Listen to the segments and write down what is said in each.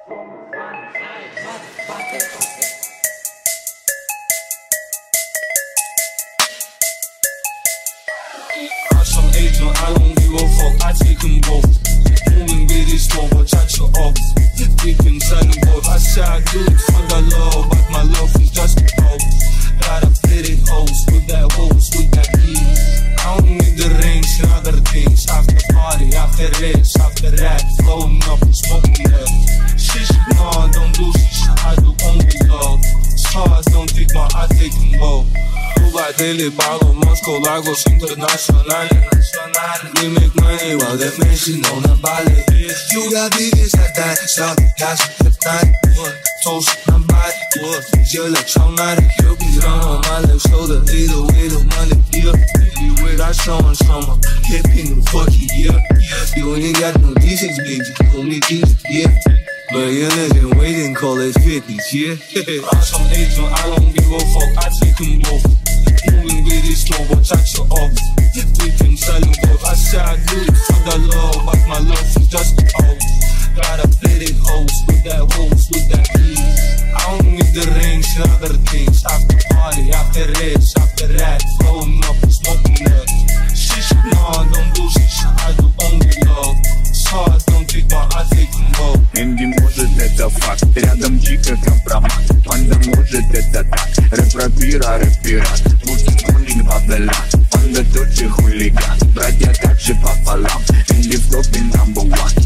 Some agent, I don't give a fuck, I take them both. Moving really slow, but touch your off. We can tell them both, I say I do it for the love, but my love is just a hope. Gotta fit it hoes with that beat. I don't need the rings and other things. After party, after race, after rap, flowing up and smoking up. Shit, no, don't do shit, I do only love. Stars don't take my, I take them both. Dele pago Moscow, Lagos internationales. We make money while the Messi no na vale. You got biggest at that, stop, gas, hip night. Toast, na body, yo la chaunare. Yo be down on my left shoulder, either way the money, yeah. Anyway, I show on summer, hipping the fucking yeah. You ain't got no decent, baby, only decent, yeah. But you're living, waiting, call it 50s, yeah. I'm some agent, I don't give a fuck, I take them both. Moving really slow, but touch your off. We can sell them both. I say I do it for the love, but my love is just a hope. Gotta fit it hoes with that beat. I don't need the rings and other things. After party, after race, after rap, flowing up and smoking up. Shit, no, don't do shit, I do only love. Stars don't take my, I take them both. Энди может это факт, рядом дико компромат. Панда может это так, рэп-рапира, рэп-пират. Будет мулинг бабела, панда тот же хулиган. Братья также пополам, Энди в топе number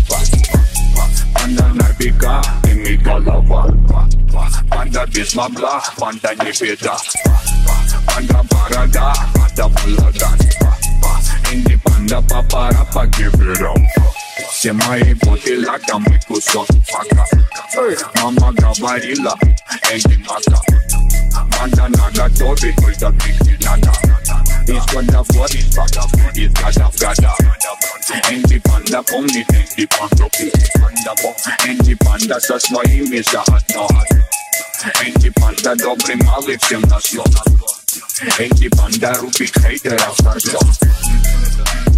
one. Панда нарбика, ими голова. Панда без бабла, панда не беда. Панда борода, панда молода. Энди панда папара, give it up. Все мои боты лаком и кусок фака. Мама говорила, Энди мака. Банда наготове, только пить не надо. Из года в год, из года в года. Энди панда помнит, Энди панда Энди панда со своими заодно. Энди панда добрый малый, всем назло. Энди панда рубит хейтеров со